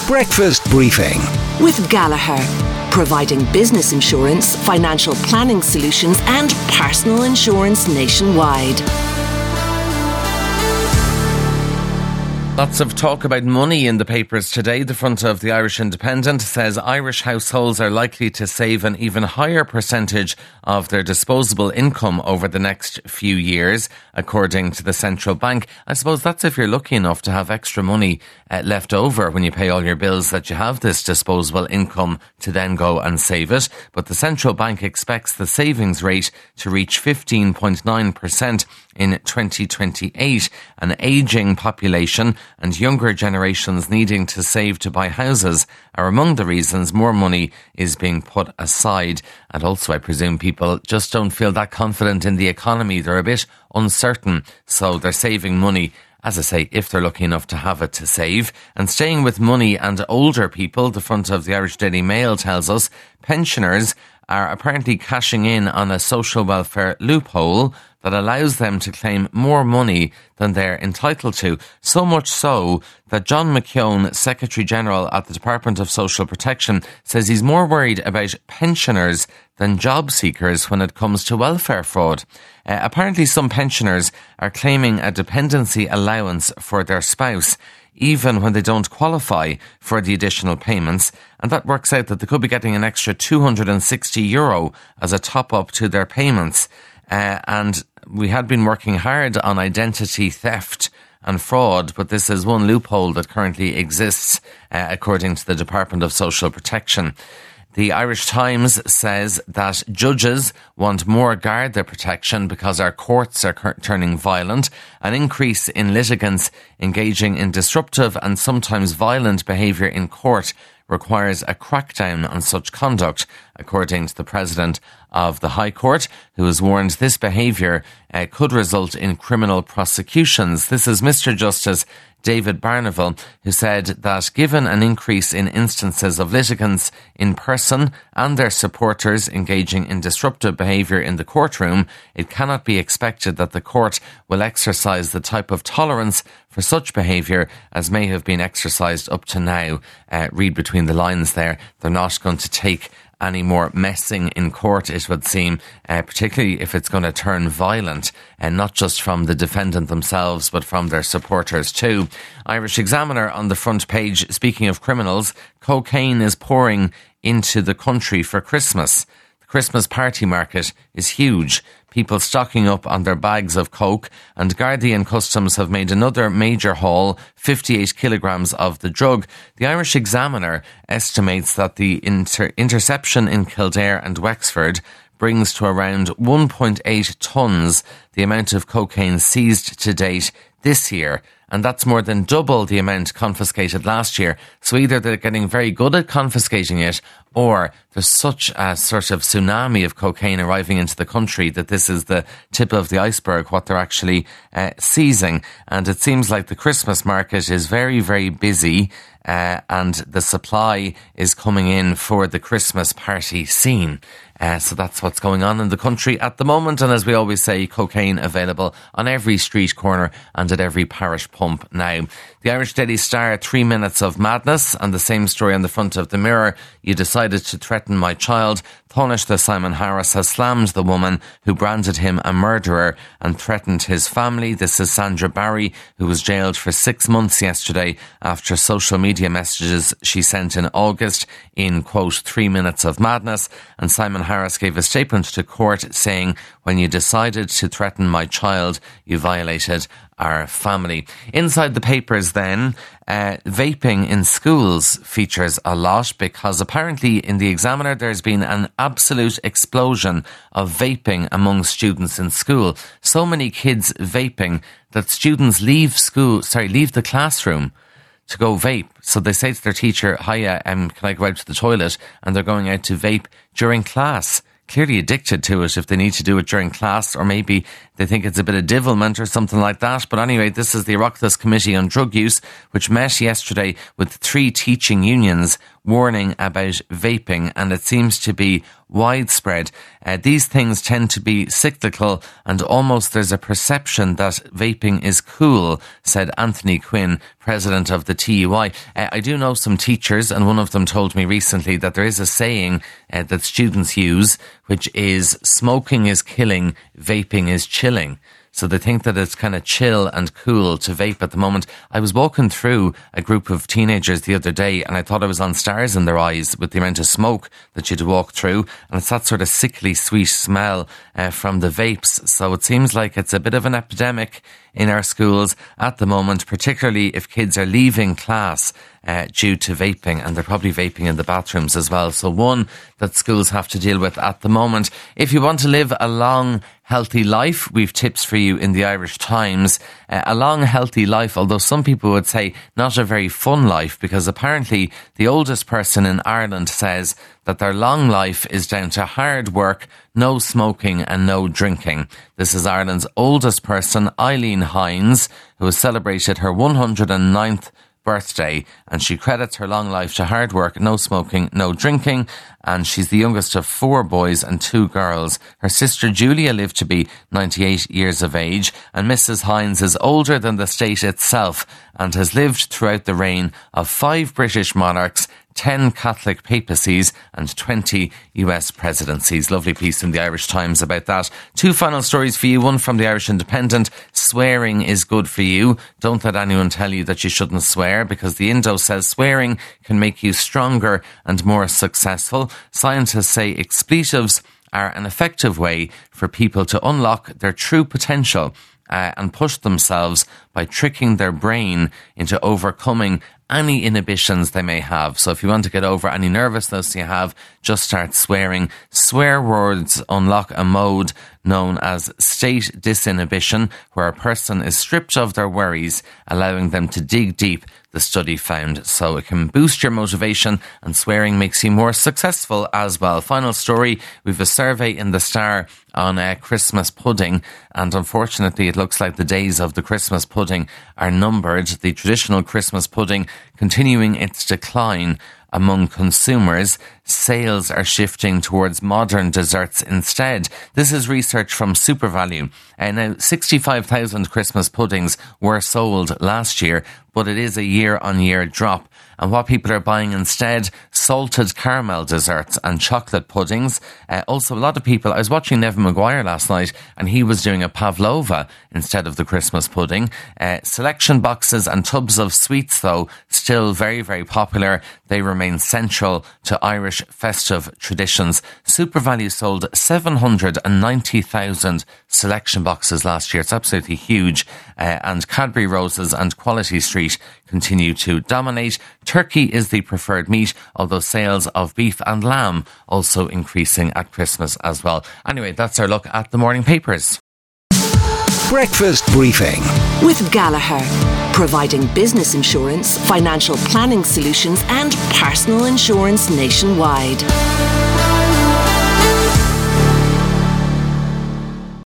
Breakfast Briefing with Gallagher, providing business insurance, financial planning solutions and personal insurance nationwide. Lots of talk about money in the papers today. The front of the Irish Independent says Irish households are likely to save an even higher percentage of their disposable income over the next few years, according to the central bank. I suppose that's if you're lucky enough to have extra money left over when you pay all your bills, that you have this disposable income to then go and save it. But the central bank expects the savings rate to reach 15.9% in 2028. An ageing population and younger generations needing to save to buy houses are among the reasons more money is being put aside. And also, I presume people just don't feel that confident in the economy. They're a bit uncertain, so they're saving money, as I say, if they're lucky enough to have it to save. And staying with money and older people, the front of the Irish Daily Mail tells us pensioners are apparently cashing in on a social welfare loophole that allows them to claim more money than they're entitled to. So much so that John McKeown, Secretary-General at the Department of Social Protection, says he's more worried about pensioners than job seekers when it comes to welfare fraud. Apparently some pensioners are claiming a dependency allowance for their spouse, even when they don't qualify for the additional payments, and that works out that they could be getting an extra €260 as a top-up to their payments. And we had been working hard on identity theft and fraud, but this is one loophole that currently exists, according to the Department of Social Protection. The Irish Times says that judges want more Garda protection because our courts are turning violent. An increase in litigants engaging in disruptive and sometimes violent behaviour in court requires a crackdown on such conduct, according to the President of the High Court, who has warned this behaviour could result in criminal prosecutions. This is Mr. Justice David Barneville, who said that given an increase in instances of litigants in person and their supporters engaging in disruptive behaviour in the courtroom, it cannot be expected that the court will exercise the type of tolerance for such behaviour as may have been exercised up to now. Read between the lines there. They're not going to take any more messing in court, it would seem, particularly if it's going to turn violent, and not just from the defendant themselves, but from their supporters too. Irish Examiner on the front page, speaking of criminals, cocaine is pouring into the country for Christmas. The Christmas party market is huge. People stocking up on their bags of coke, and Gardaí and Customs have made another major haul, 58 kilograms of the drug. The Irish Examiner estimates that the interception in Kildare and Wexford brings to around 1.8 tonnes the amount of cocaine seized to date this year. And that's more than double the amount confiscated last year. So either they're getting very good at confiscating it, or there's such a sort of tsunami of cocaine arriving into the country that this is the tip of the iceberg, what they're actually seizing. And it seems like the Christmas market is very, very busy, and the supply is coming in for the Christmas party scene. So that's what's going on in the country at the moment. And as we always say, cocaine available on every street corner and at every parish pump now. The Irish Daily Star, 3 minutes of madness, and the same story on the front of the Mirror. You decided to threaten my child. Taoiseach Simon Harris has slammed the woman who branded him a murderer and threatened his family. This is Sandra Barry, who was jailed for 6 months yesterday after social media messages she sent in August in, quote, 3 minutes of madness. And Simon Harris gave a statement to court saying, when you decided to threaten my child, you violated our family. Inside the papers then, vaping in schools features a lot, because apparently in the Examiner there's been an absolute explosion of vaping among students in school. So many kids vaping that students leave the classroom to go vape. So they say to their teacher, hiya, can I go out to the toilet? And they're going out to vape during class. Clearly addicted to it if they need to do it during class, or maybe they think it's a bit of divilment or something like that. But anyway, this is the Oireachtas Committee on Drug Use, which met yesterday with 3 teaching unions warning about vaping, and it seems to be widespread. These things tend to be cyclical, and almost there's a perception that vaping is cool, said Anthony Quinn, president of the TUI. I do know some teachers, and one of them told me recently that there is a saying that students use, which is smoking is killing, vaping is chilling. So they think that it's kind of chill and cool to vape at the moment. I was walking through a group of teenagers the other day, and I thought I was on stars in their eyes with the amount of smoke that you'd walk through. And it's that sort of sickly sweet smell from the vapes. So it seems like it's a bit of an epidemic in our schools at the moment, particularly if kids are leaving class due to vaping, and they're probably vaping in the bathrooms as well. So one that schools have to deal with at the moment. If you want to live a long, healthy life, we've tips for you in the Irish Times. A long, healthy life, although some people would say not a very fun life, because apparently the oldest person in Ireland says that their long life is down to hard work, no smoking and no drinking. This is Ireland's oldest person, Eileen Hines, who has celebrated her 109th birthday, and she credits her long life to hard work, no smoking, no drinking, and she's the youngest of 4 boys and 2 girls. Her sister Julia lived to be 98 years of age, and Mrs. Hines is older than the state itself and has lived throughout the reign of 5 British monarchs, 10 Catholic papacies and 20 US presidencies. Lovely piece in the Irish Times about that. 2 final stories for you. One from the Irish Independent. Swearing is good for you. Don't let anyone tell you that you shouldn't swear, because the Indo says swearing can make you stronger and more successful. Scientists say expletives are an effective way for people to unlock their true potential and push themselves by tricking their brain into overcoming any inhibitions they may have. So if you want to get over any nervousness you have, just start swearing. Swear words unlock a mode known as state disinhibition, where a person is stripped of their worries, allowing them to dig deep, the study found. So it can boost your motivation, and swearing makes you more successful as well. Final story, we've a survey in the Star on Christmas pudding, and unfortunately it looks like the days of the Christmas pudding are numbered. The traditional Christmas pudding continuing its decline among consumers. Sales are shifting towards modern desserts instead. This is research from SuperValu. Now, 65,000 Christmas puddings were sold last year, but it is a year-on-year drop. And what people are buying instead, salted caramel desserts and chocolate puddings. Also, a lot of people, I was watching Nevin Maguire last night, and he was doing a pavlova instead of the Christmas pudding. Selection boxes and tubs of sweets, though, still very, very popular. They remain central to Irish festive traditions. SuperValu sold 790,000 selection boxes last year. It's absolutely huge. And Cadbury Roses and Quality Street continue to dominate. Turkey is the preferred meat, although sales of beef and lamb also increasing at Christmas as well. Anyway, that's our look at the morning papers. Breakfast briefing with Gallagher, providing business insurance, financial planning solutions and personal insurance nationwide.